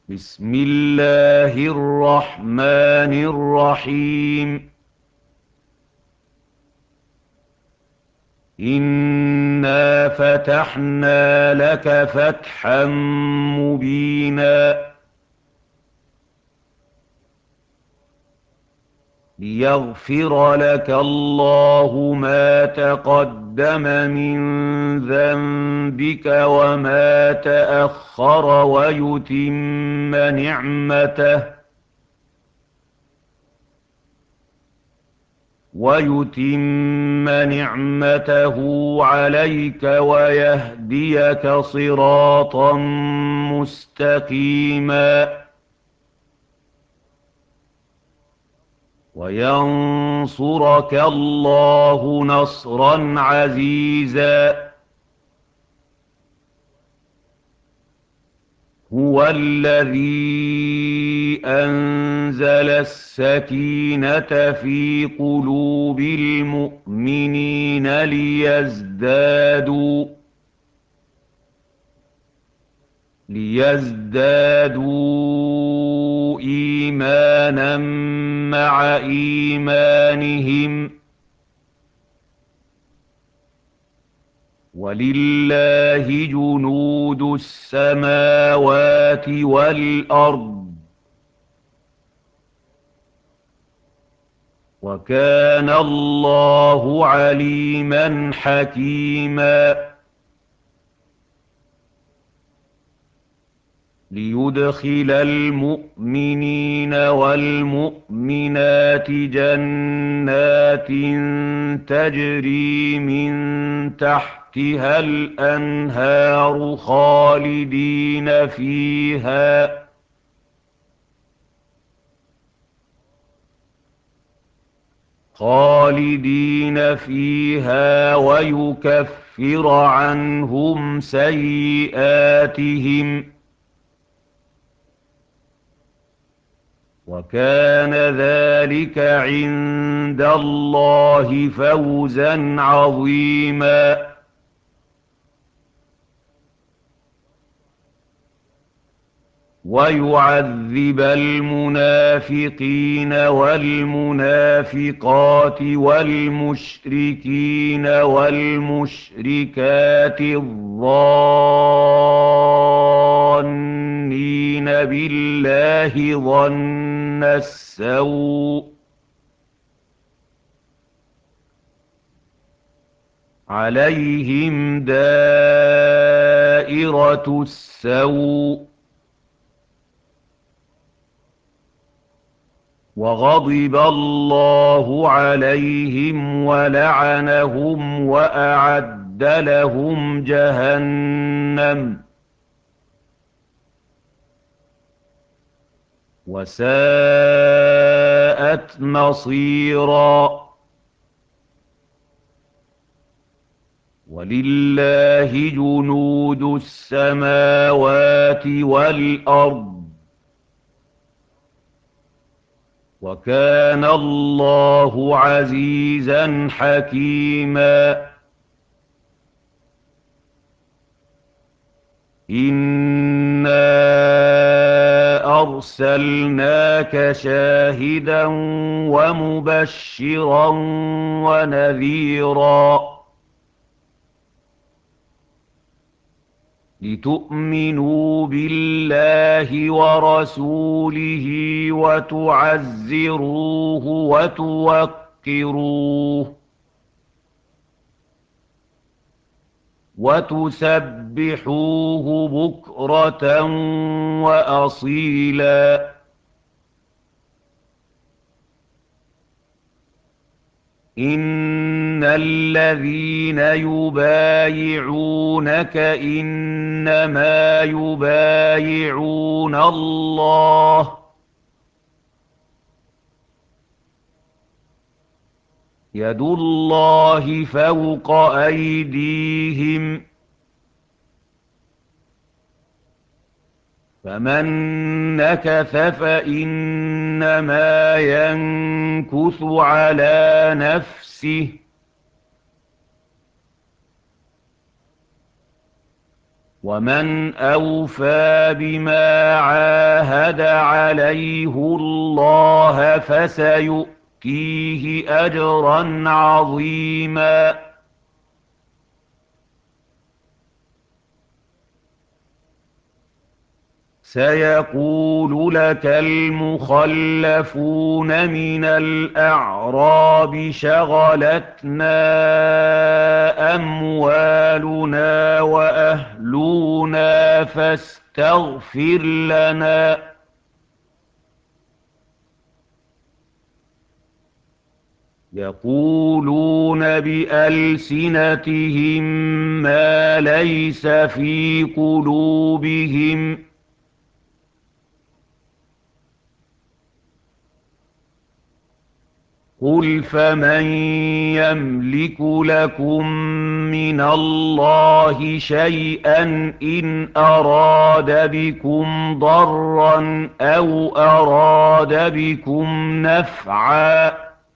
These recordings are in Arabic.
بسم الله الرحمن الرحيم. إنا فتحنا لك فتحا مبينا ليغفر لك الله ما تقدم من ذنبك وما تأخر ويتم نعمته عليك ويهديك صراطا مستقيما وينصرك الله نصرا عزيزا. هو الذي أنزل السكينة في قلوب المؤمنين ليزدادوا إيمانا مع إيمانهم. ولله جنود السماوات والأرض وكان الله عليما حكيما. ليدخل المؤمنين والمؤمنات جنات تجري من تحتها الأنهار خالدين فيها ويكفر عنهم سيئاتهم وكان ذلك عند الله فوزا عظيما. ويعذب المنافقين والمنافقات والمشركين والمشركات الظانين بالله ظن السوء عليهم دائرة السوء وغضب الله عليهم ولعنهم وأعد لهم جهنم وساءت مصيرا. ولله جنود السماوات والأرض وكان الله عزيزا حكيما. إنا أرسلناك شاهدا ومبشرا ونذيرا لتؤمنوا بالله ورسوله وتعزروه وتوقروه وتسبحوه بكرة وأصيلا. إن الذين يبايعونك إنما يبايعون الله يد الله فوق أيديهم. فمن نكث فإنما ينكث على نفسه ومن أوفى بما عاهد فاشهد عليه الله فسيؤتيه أجرا عظيما. سيقول لك المخلفون من الأعراب شغلتنا أموالنا وأهلنا فاستغفر لنا. يقولون بألسنتهم ما ليس في قلوبهم. قل فمن يملك لكم من الله شيئا إن أراد بكم ضرا أو أراد بكم نفعا.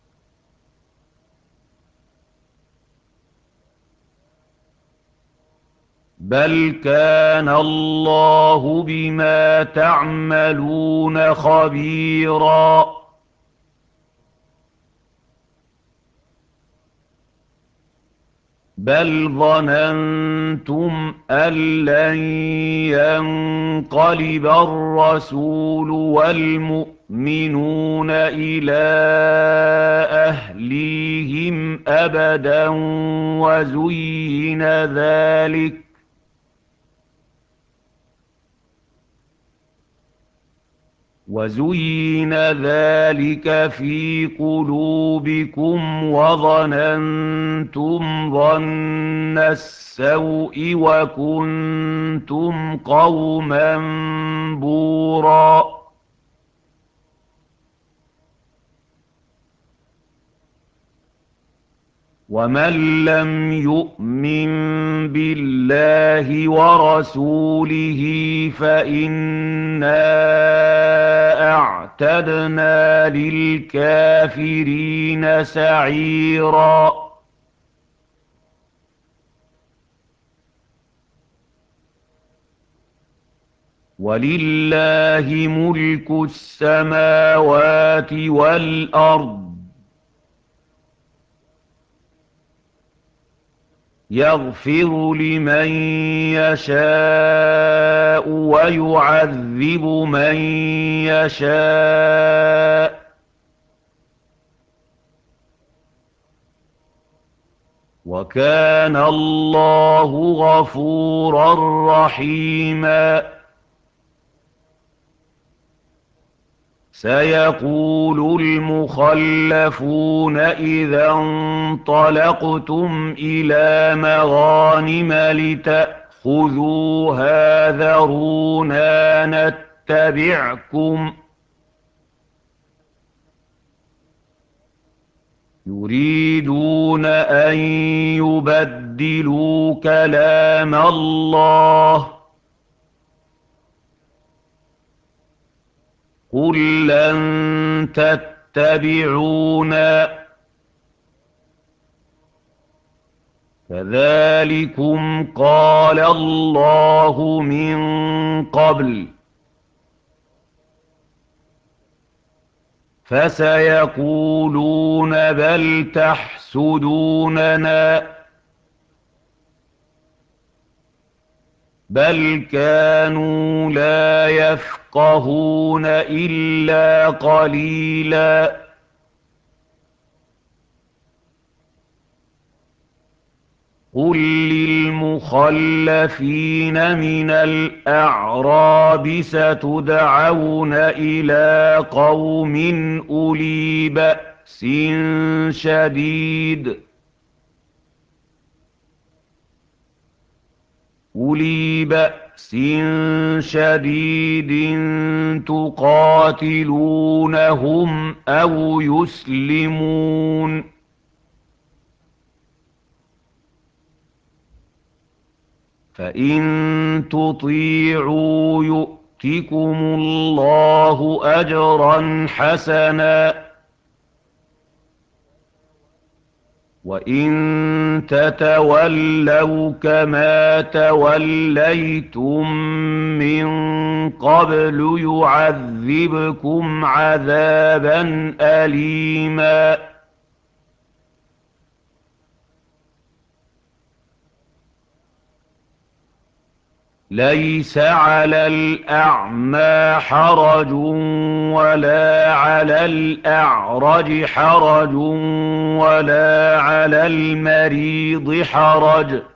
بل كان الله بما تعملون خبيرا. بل ظننتم أن لن ينقلب الرسول والمؤمنون إلى أهليهم أبدا وزين ذلك في قلوبكم وظننتم ظن السوء وكنتم قوما بورا. ومن لم يؤمن بالله ورسوله فإنا أعتدنا للكافرين سعيرا. ولله ملك السماوات والأرض يغفر لمن يشاء ويعذب من يشاء وكان الله غفورا رحيما. سيقول المخلفون إذا انطلقتم إلى مغانم لتأخذوها ذرونا نتبعكم. يريدون أن يبدلوا كلام الله. قل لن تتبعونا كذلكم قال الله من قبل فسيقولون بل تحسدوننا بل كانوا لا يفقهون إلا قليلا. قل للمخلفين من الأعراب ستدعون إلى قوم أولي بأس شديد تقاتلونهم أو يسلمون. فإن تطيعوا يؤتكم الله أجرا حسنا وَإِن تَتَوَلَّوْا كَمَا تَوَلَّيْتُم مِّن قَبْلُ يُعَذِّبْكُمْ عَذَابًا أَلِيمًا. لَيْسَ عَلَى الْأَعْمَىٰ حَرَجٌ وَلَا عَلَى الْأَعْرَجِ حَرَجٌ وَلَا عَلَى الْمَرِيضِ حَرَجٌ ۗ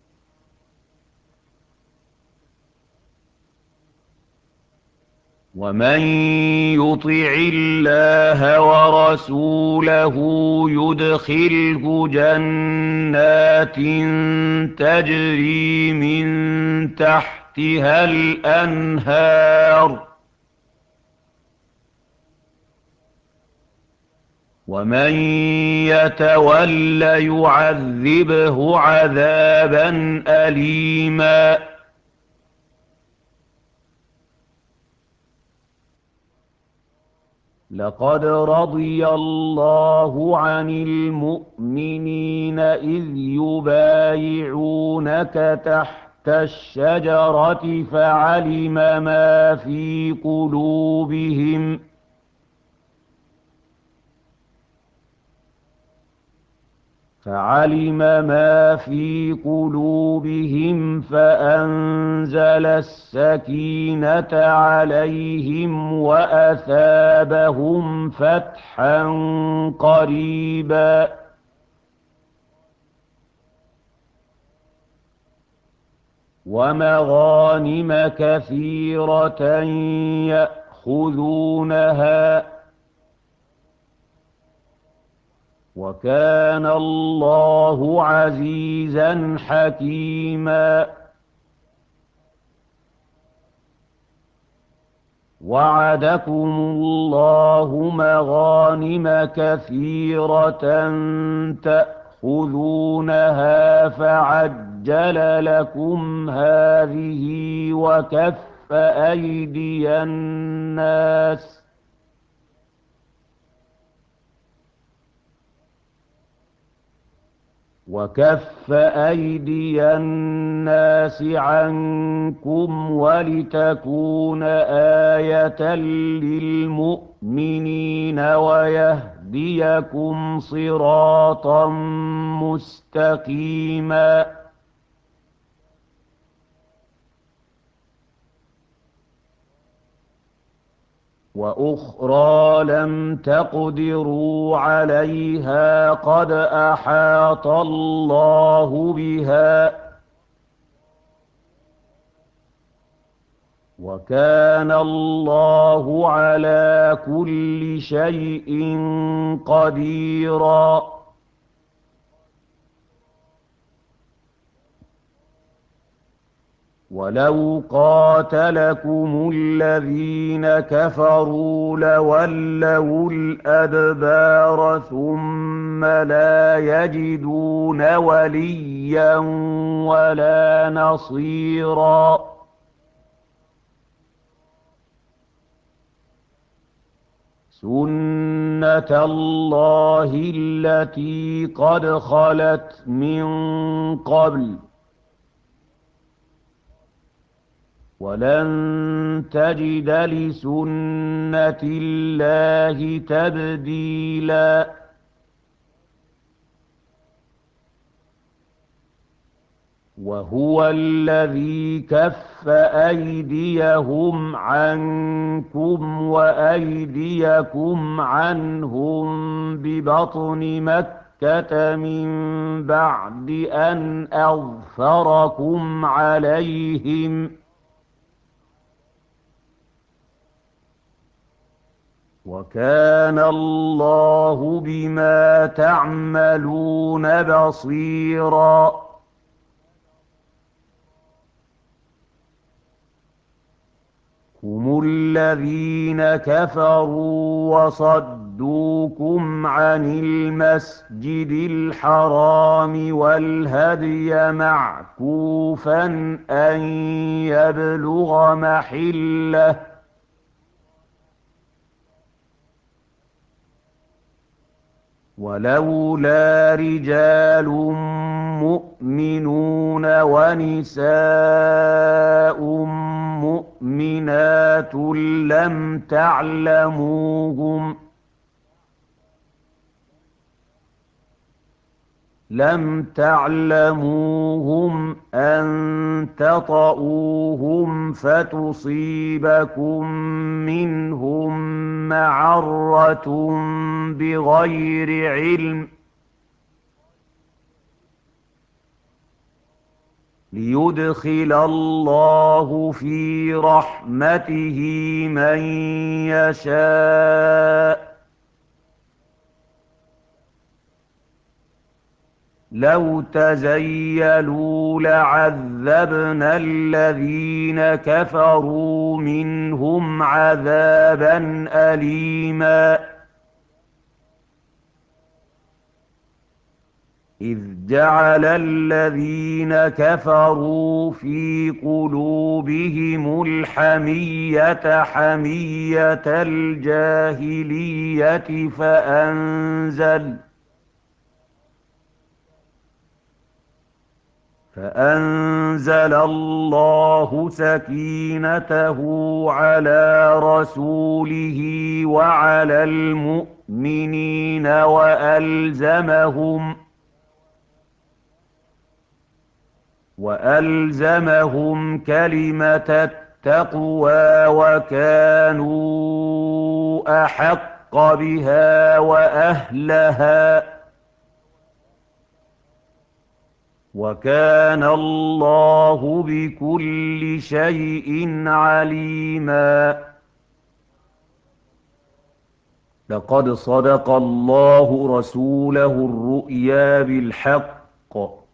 وَمَن يُطِعِ اللَّهَ وَرَسُولَهُ يُدْخِلْهُ جَنَّاتٍ تَجْرِي مِن تَحْتِهَا الْأَنْهَارُ ۖ وَمَن يَتَوَلَّ يُعَذِّبْهُ عَذَابًا أَلِيمًا. لَقَدْ رَضِيَ اللَّهُ عَنِ الْمُؤْمِنِينَ إِذْ يُبَايِعُونَكَ تَحْتَ الشَّجَرَةِ فَعَلِمَ مَا فِي قُلُوبِهِمْ فَأَنزَلَ السَّكِينَةَ عَلَيْهِمْ وَأَثَابَهُمْ فَتْحًا قَرِيبًا. وَمَغَانِمَ كَثِيرَةً يَأْخُذُونَهَا ۗ وَكَانَ اللَّهُ عَزِيزًا حَكِيمًا. وَعَدَكُمُ اللَّهُ مَغَانِمَ كَثِيرَةً تَأْخُذُونَهَا فَعَجَّلَ لَكُمْ هَٰذِهِ وَكَفَّ أَيْدِيَ النَّاسِ عَنكُمْ وَلِتَكُونَ آيَةً لِّلْمُؤْمِنِينَ وَيَهْدِيَكُمْ صِرَاطًا مُّسْتَقِيمًا. وَأُخْرَىٰ لَمْ تَقْدِرُوا عَلَيْهَا قَدْ أَحَاطَ اللَّهُ بِهَا ۗ وَكَانَ اللَّهُ عَلَىٰ كُلِّ شَيْءٍ قَدِيرًا. وَلَوْ قَاتَلَكُمُ الَّذِينَ كَفَرُوا لَوَلَّوُا الْأَدْبَارَ ثُمَّ لَا يَجِدُونَ وَلِيًّا وَلَا نَصِيرًا. سُنَّتَ اللَّهِ الَّتِي قَدْ خَلَتْ مِن قَبْلُ ۖ وَلَن تَجِدَ لِسُنَّةِ اللَّهِ تَبْدِيلًا. وَهُوَ الَّذِي كَفَّ أَيْدِيَهُمْ عَنكُمْ وَأَيْدِيَكُمْ عَنْهُم بِبَطْنِ مَكَّةَ مِن بَعْدِ أَنْ أَظْفَرَكُمْ عَلَيْهِمْ ۚ وَكَانَ اللَّهُ بِمَا تَعْمَلُونَ بَصِيرًا. هُمُ الَّذِينَ كَفَرُوا وَصَدُّوكُمْ عَنِ الْمَسْجِدِ الْحَرَامِ وَالْهَدْيَ مَعْكُوفًا أَن يَبْلُغَ مَحِلَّهُ ۚ ولولا رجال مؤمنون ونساء مؤمنات لم تعلموهم أن تطؤوهم فتصيبكم منهم معرة بغير علم ليدخل الله في رحمته من يشاء. لو تزيلوا لعذبنا الذين كفروا منهم عذابا أليما إذ جعل الذين كفروا في قلوبهم الحمية حمية الجاهلية فأنزل الله سكينته على رسوله وعلى المؤمنين وألزمهم كلمة التقوى وكانوا أحق بها وأهلها وكان الله بكل شيء عليما. لقد صدق الله رسوله الرؤيا بالحق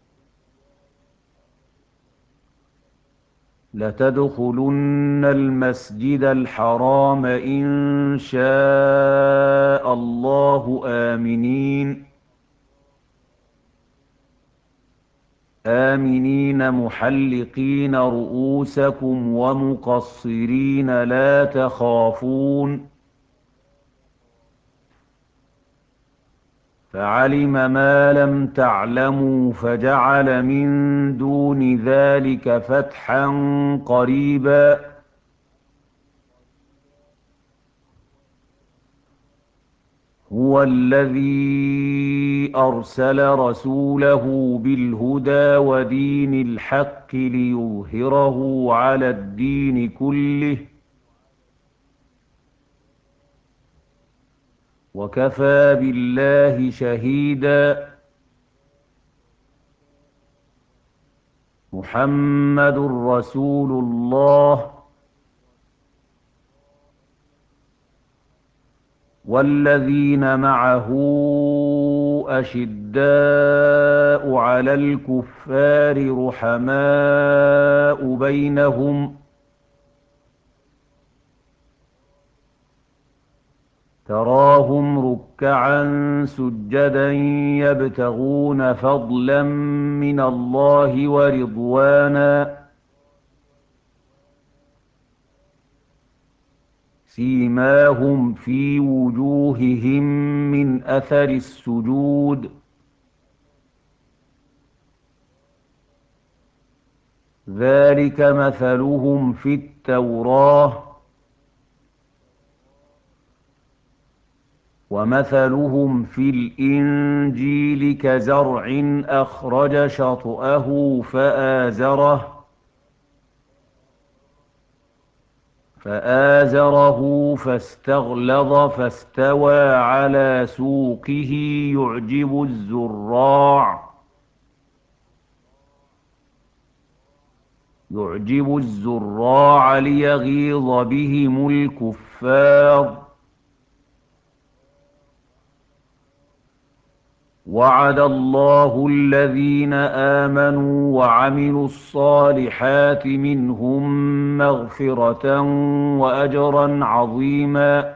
لتدخلن المسجد الحرام إن شاء الله آمنين محلقين رؤوسكم ومقصرين لا تخافون فعلم ما لم تعلموا فجعل من دون ذلك فتحا قريبا. هو الذي أرسل رسوله بالهدى ودين الحق ليظهره على الدين كله وكفى بالله شهيدا. محمد رسول الله والذين معه أشداء على الكفار رحماء بينهم تراهم ركعا سجدا يبتغون فضلا من الله ورضوانا سيماهم في وجوههم من أثر السجود ذلك مثلهم في التوراة ومثلهم في الإنجيل كزرع أخرج شطأه فآزره فاستغلظ فاستوى على سوقه يعجب الزراع ليغيظ بهم الكفار. وعد الله الذين آمنوا وعملوا الصالحات منهم مغفرة وأجرا عظيما.